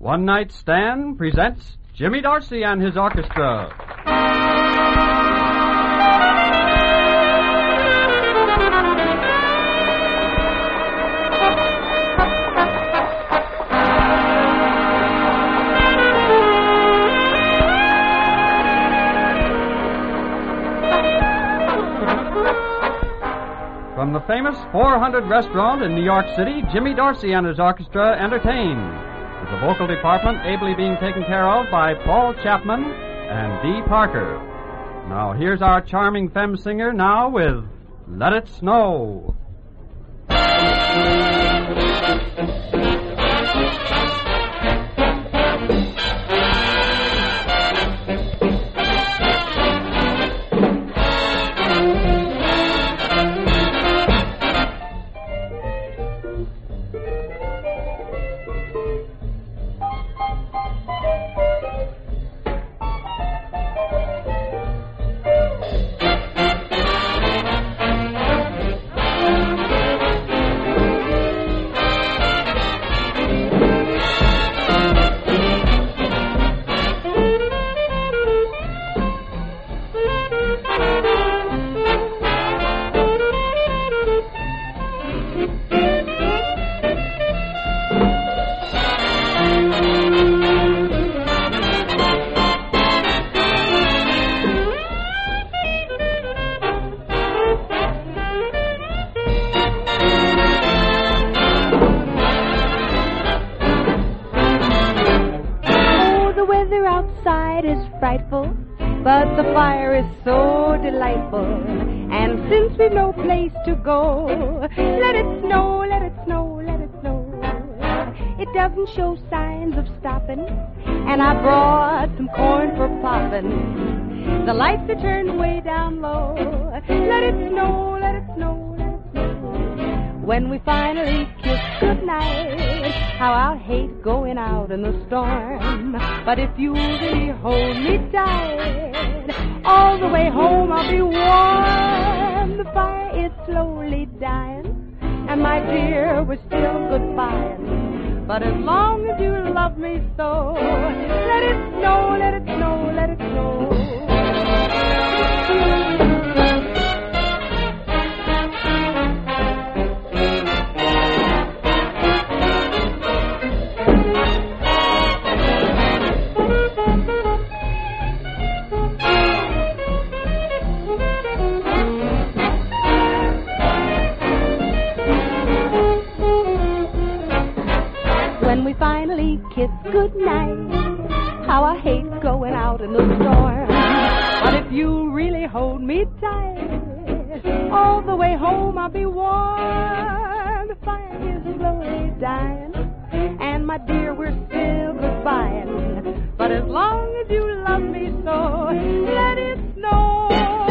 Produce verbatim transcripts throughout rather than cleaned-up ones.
One Night Stand presents Jimmy Dorsey and his orchestra. From the famous four hundred restaurant in New York City, Jimmy Dorsey and his orchestra entertain, with the vocal department ably being taken care of by Paul Chapman and Dee Parker. Now here's our charming femme singer now with Let It Snow. Frightful, but the fire is so delightful. And since we've no place to go, let it snow, let it snow, let it snow. It doesn't show signs of stopping, and I brought some corn for popping. The lights are turned way down low. Let it snow, let it snow, let it snow. When we finally kiss goodnight, how I'll hate going out in the storm. But if you really hold me tight, all the way home I'll be warm. The fire is slowly dying, and my dear, we're still goodbye. But as long as you love me so, let it snow, let it snow, let it snow. When we finally kiss goodnight, how I hate going out in the storm. But if you really hold me tight, all the way home I'll be warm. The fire is slowly dying, and my dear, we're still goodbying. But as long as you love me so, let it snow,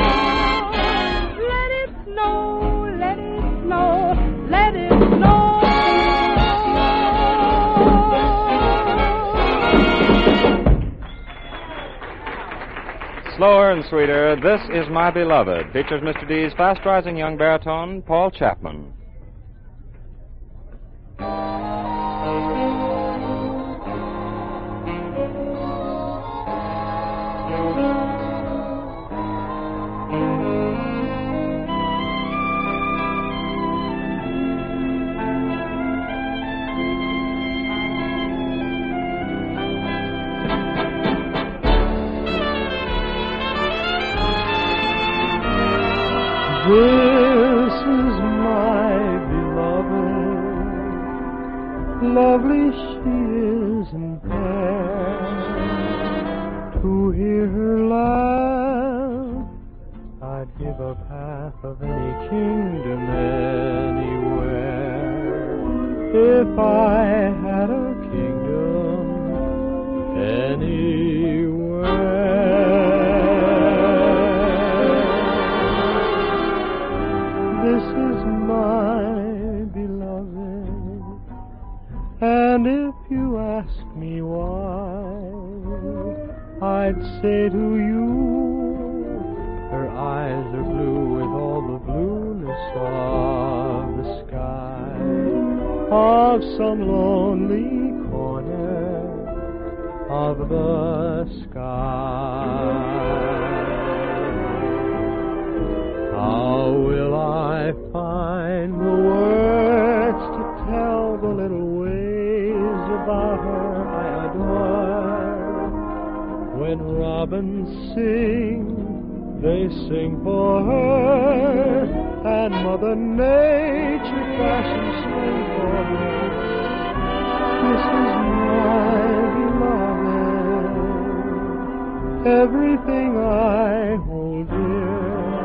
let it snow, let it snow, let it snow. Slower and sweeter, This Is My Beloved features Mister D's fast-rising young baritone, Paul Chapman. This is my beloved, lovely she is and fair. To hear her laugh, I'd give up half of any kingdom anywhere. If I had a kingdom anywhere. This is my beloved, and if you ask me why, I'd say to you, her eyes are blue with all the blueness of the sky, of some lonely corner of the sky. How will I find the words to tell the little ways about her I adore? When robins sing, they sing for her, and Mother Nature fashions spring for her. This is my beloved, everything I hold dear.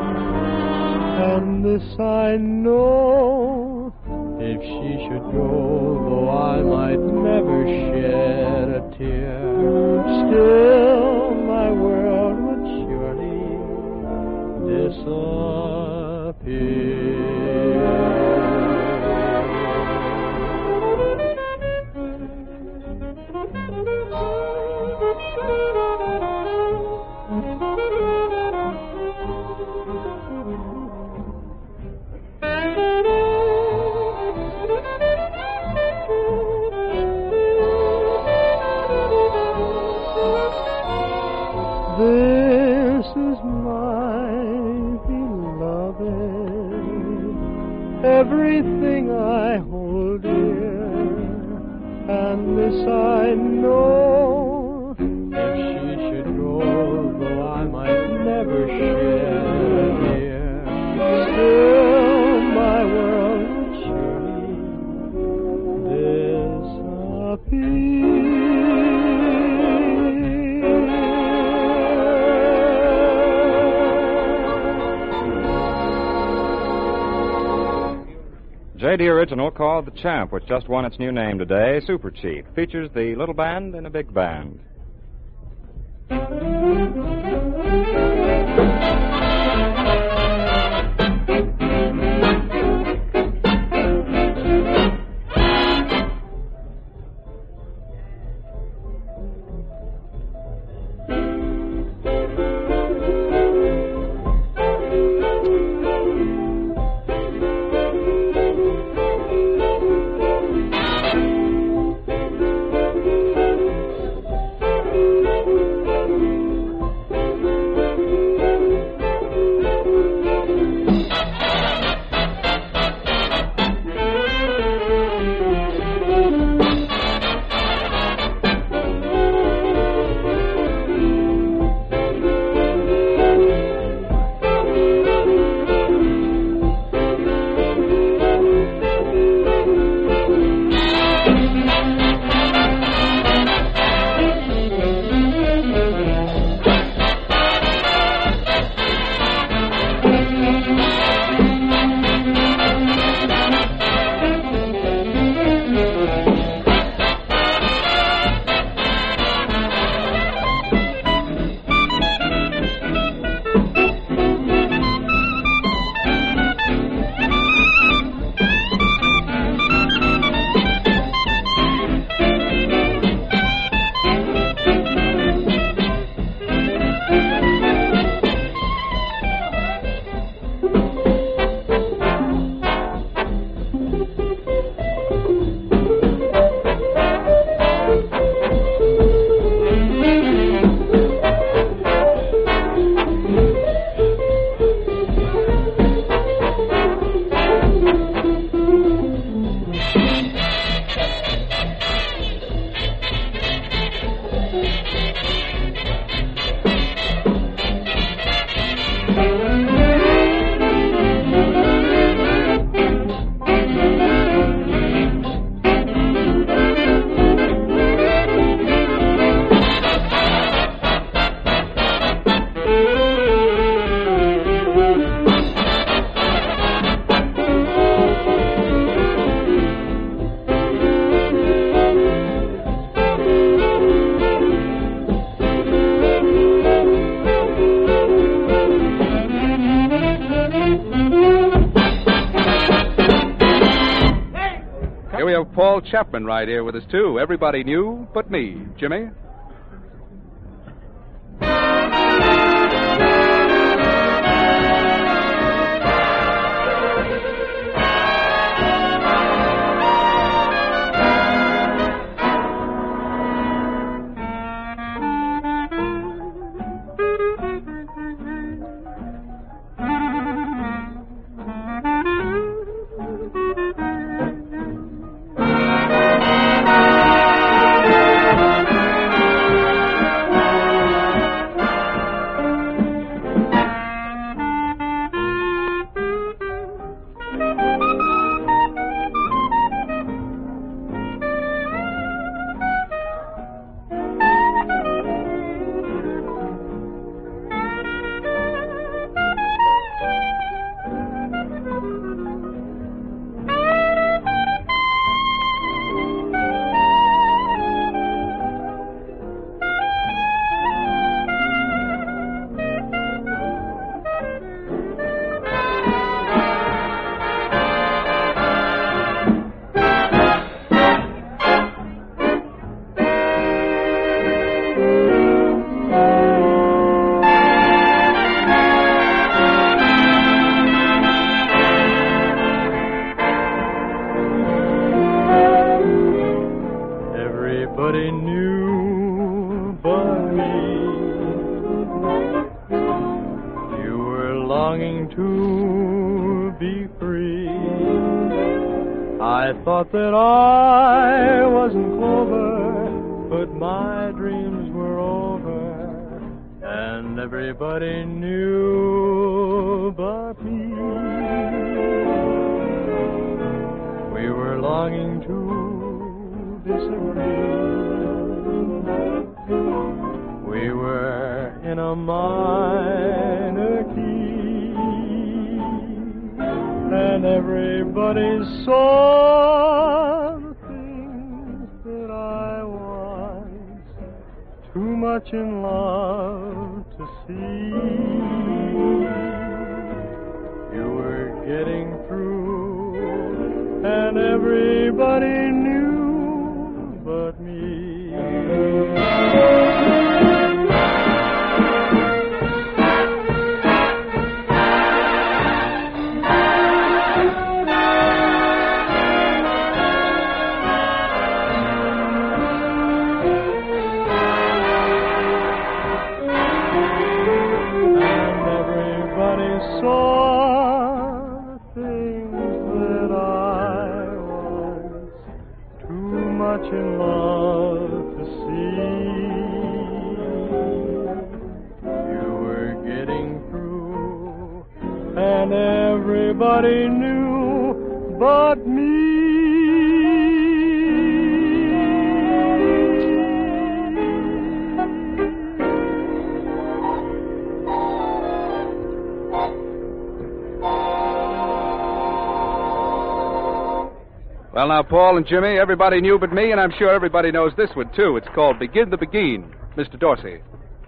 And this I know, if she should go, though I might never shed a tear, still my world would surely This is my beloved, everything I hold dear, and this I know, if she should go, though I might never shed a tear, still my world would surely J D original called The Champ, which just won its new name today, Super Chief, features the little band in a big band. Paul Chapman right here with us, too. Everybody knew but me. Jimmy? everybody knew but me. You were longing to be free. I thought that I wasn't clover, but my dreams were over, and everybody knew but me. We were longing to disagree. We were in a minor key, and everybody saw the things that I was too much in love to see. You were getting through, and everybody knew but me. In love to see. You were getting through, and everybody knew but me. Well, now, Paul and Jimmy, everybody knew but me, and I'm sure everybody knows this one, too. It's called Begin the Beguine. Mister Dorsey.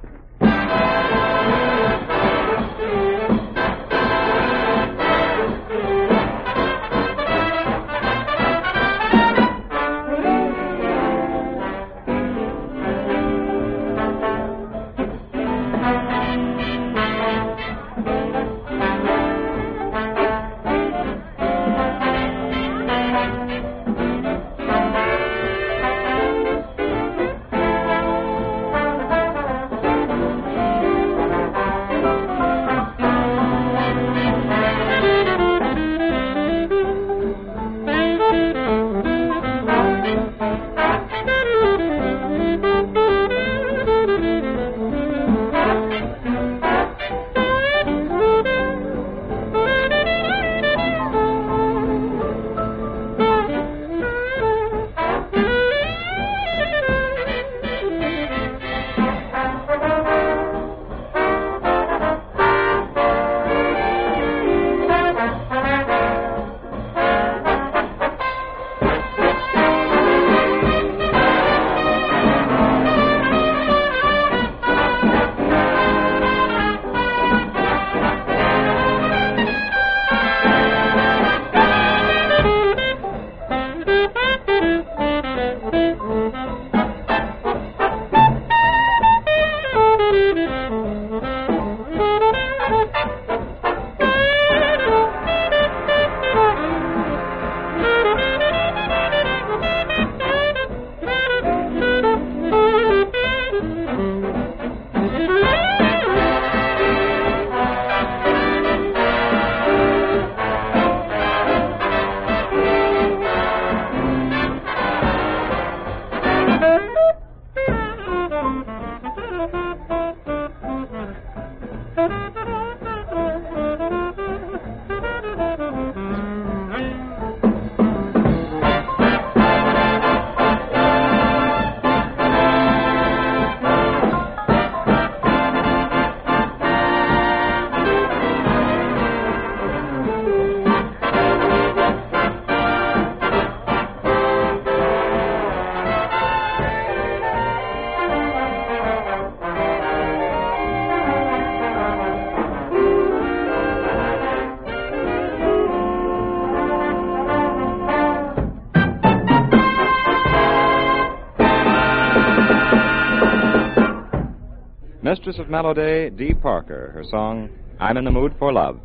Mistress of Melody, Dee Parker, her song, I'm in the Mood for Love.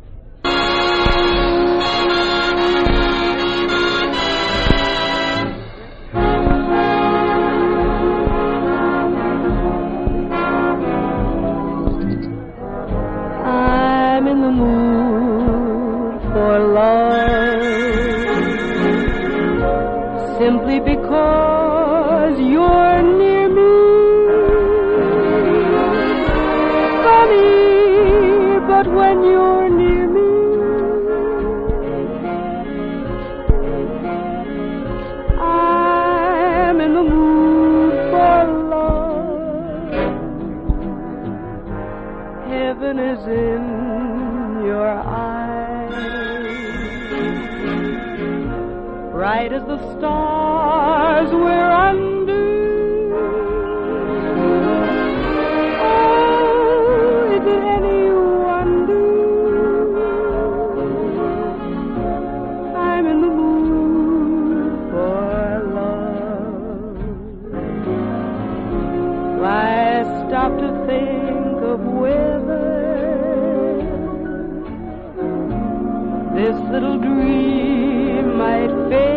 as the stars we're under. Oh, is it any wonder I'm in the mood for love? Why stop to think of whether this little dream might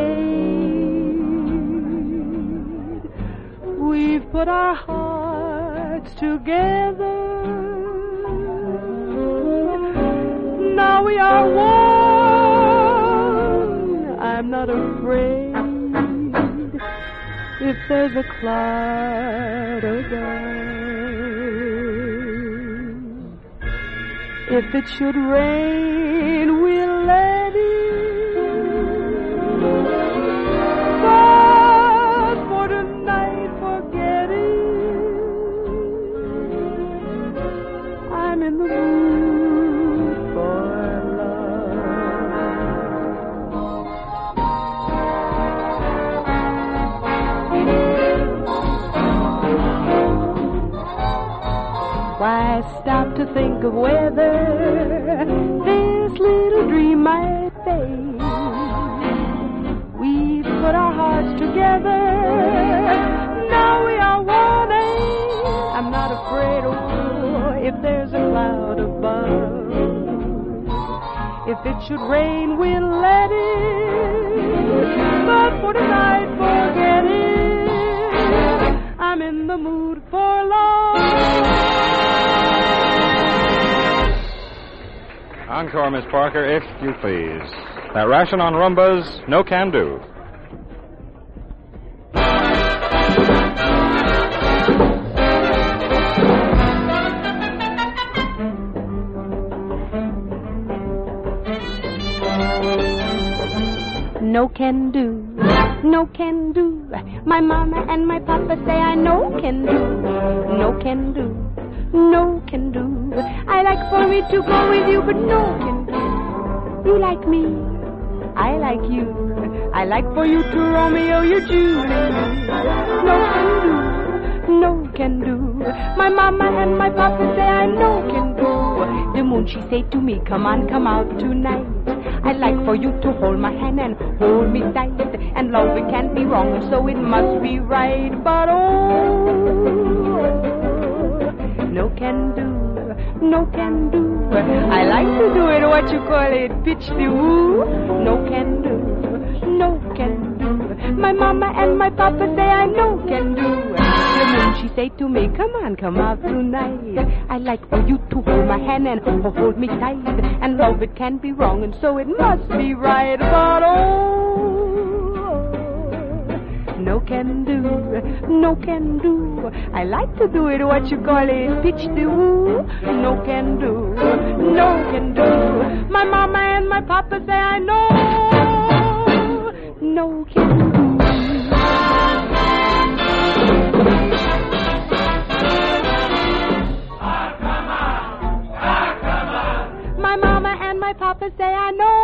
fade? We've put our hearts together. Now we are one. I'm not afraid if there's a cloud above. If it should rain, we'll let it. But for tonight, forget it. I'm in the mood for Why stop to think of whether this little dream might fade? We've put our hearts together. Now we are one. I'm not afraid, oh, if there's a cloud above. If it should rain, we'll let it. But for tonight, forget it. I'm in the mood for love. Encore, Miss Parker, if you please. That ration on rumbas, no can do. No can do, no can do. My mama and my papa say I no can do, no can do, no can do. I like for me to go with you, but no can do. You like me, I like you. I like for you to Romeo, you Juliet. No can do, no can do. My mama and my papa say I no can do. The moon she say to me, come on, come out tonight. I like for you to hold my hand and hold me tight. And love, it can't be wrong, so it must be right. But oh, no can do, no can do. I like to do it, what you call it, pitch the woo. No can do, no can do. My mama and my papa say I no can do. The moon she say to me, come on, come out tonight. I like for you to hold my hand and hold me tight. And love, it can't be wrong, and so it must be right. But oh, no can do, no can do. I like to do it, what you call it, pitch the woo. No can do, no can do. My mama and my papa say I know, no can do. My mama and my papa say I know.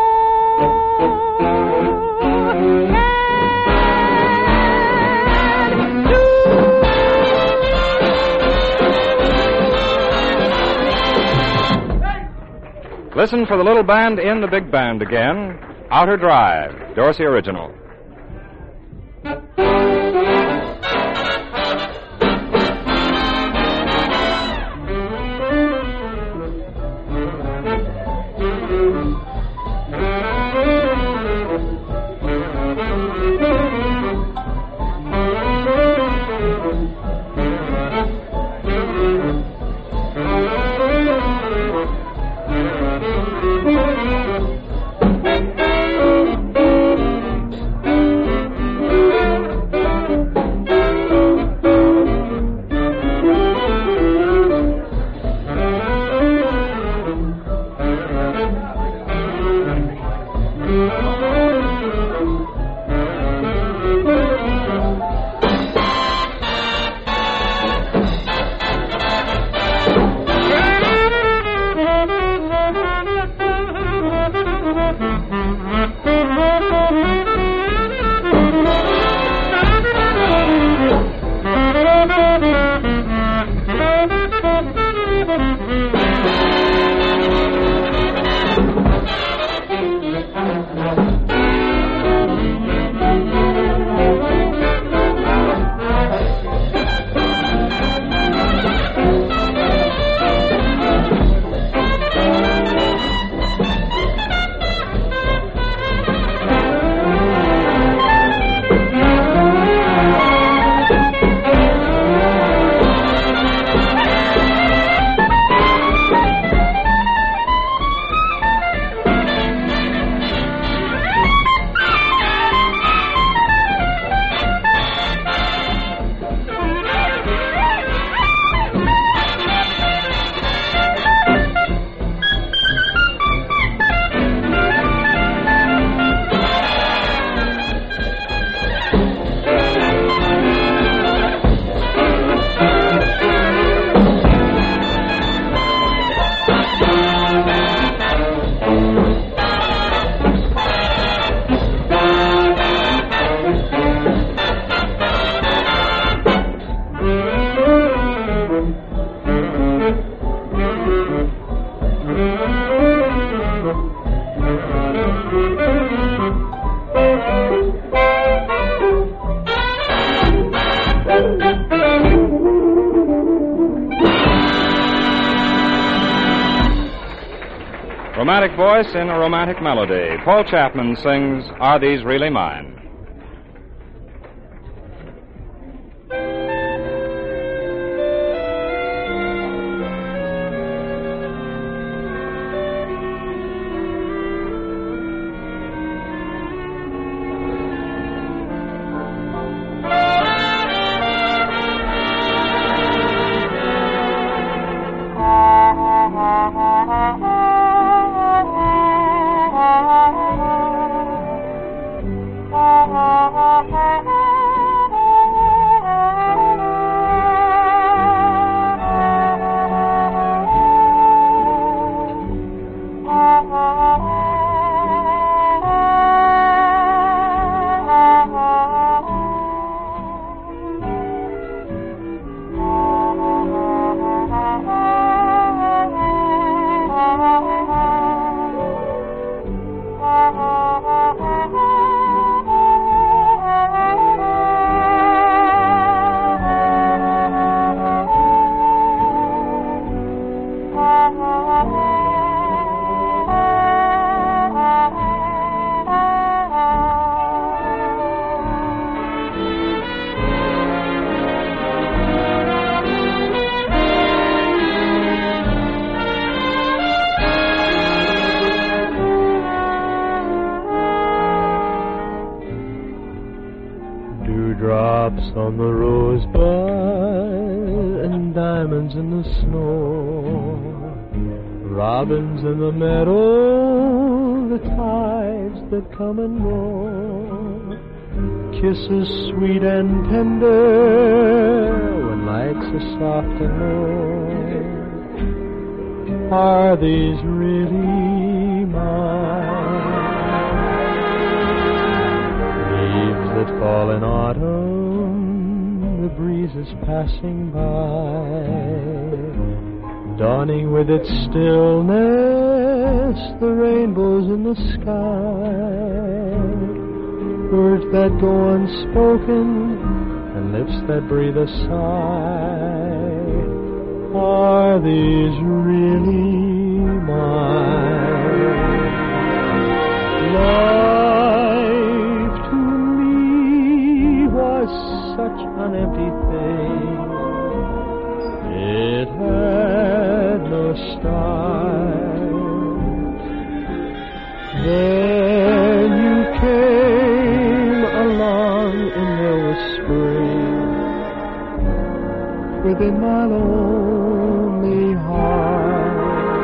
Listen for the little band in the big band again. Outer Drive, Dorsey Original. Romantic voice in a romantic melody. Paul Chapman sings Are These Really Mine? Dewdrops on the rosebud and diamonds in the snow, robins in the meadow, the tides that come and go, kisses sweet and tender when nights are soft and low. Are these really mine? Leaves that fall in autumn, the breeze is passing by, dawning with its stillness the rainbows in the sky, words that go unspoken and lips that breathe a sigh. Are these really mine? Life to me was such an empty thing. It had no style. Then you came along and there was spring within my lonely heart.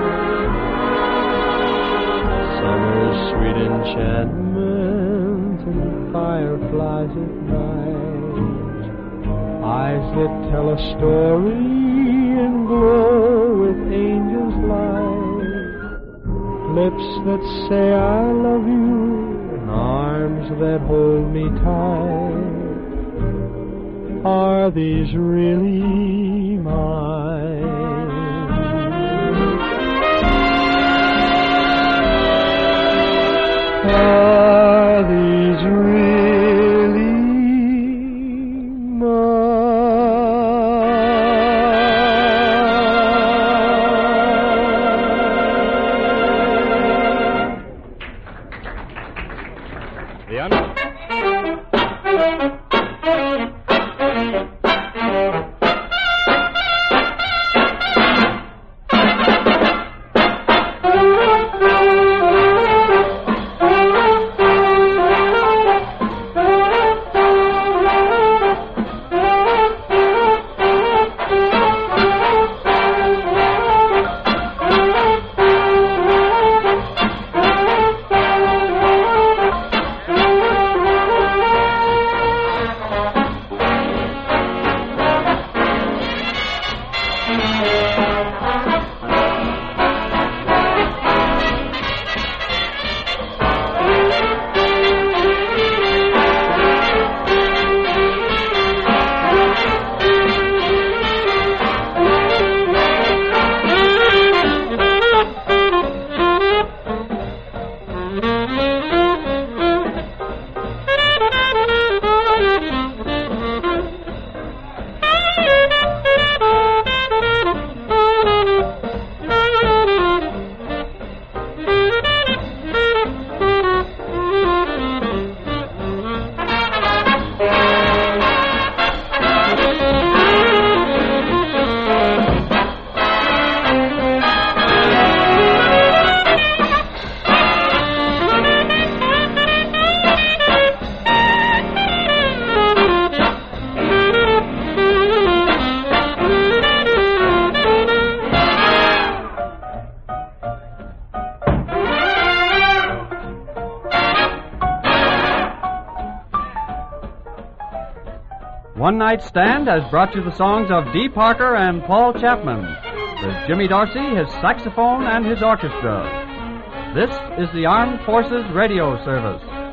Summer's sweet enchantment and fireflies at night, eyes that tell a story and glow with angels' light, lips that say I love you and arms that hold me tight. Are these really mine? Are these really mine? The un- One Night Stand has brought you the songs of Dee Parker and Paul Chapman, with Jimmy Dorsey, his saxophone, and his orchestra. This is the Armed Forces Radio Service.